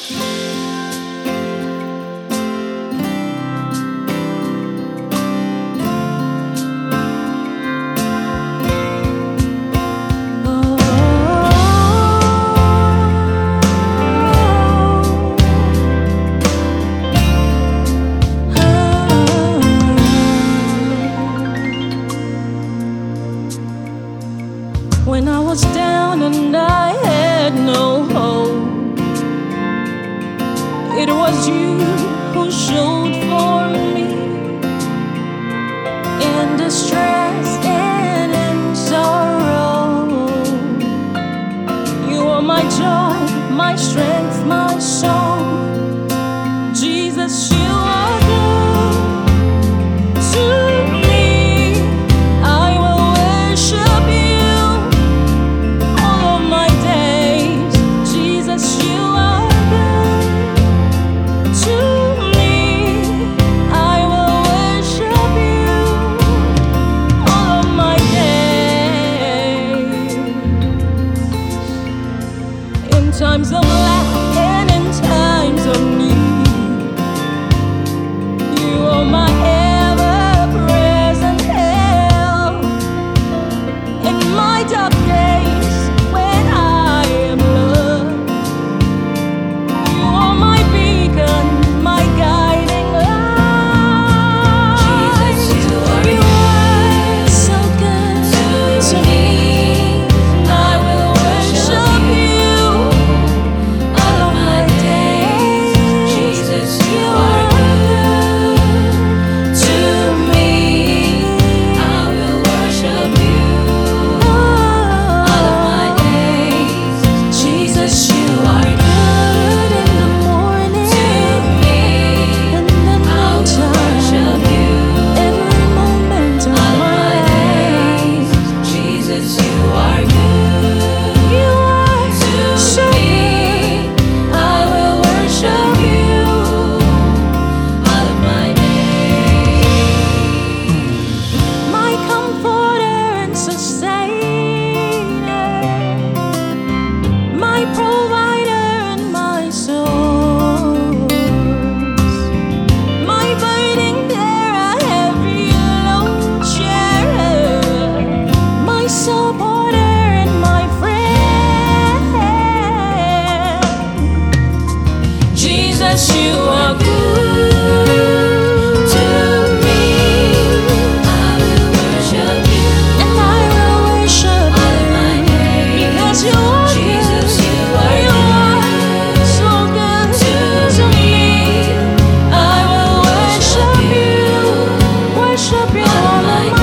When I was down and I had no hope, it was you who showed for me. In distress and in sorrow, you are my joy, my strength, my song. Jesus, you are good to me. I will worship you all of my days. Jesus, you are good to me. I will worship you all of my days. In times of lack and in times of need, you are my ever-present help. In my dark days when I am lost, you are my beacon, my guiding light. Jesus, you are so good to me. I will worship you all of my days. Jesus, You are good to me. I will worship you all of my days. Jesus, you are good in the morning To me, and the I will worship nighttime, you every moment of all of my my life. days. Jesus, you are good You are to so me. good. I will worship you all of my days. My comforter and sustainer, my provider and my source, my burden bearer, heavy load sharer, my supporter and my friend. Jesus, you are good to me. I will worship you And I will worship all of my you days. because you are Jesus, good. you are You are so good to me. I will worship you all of my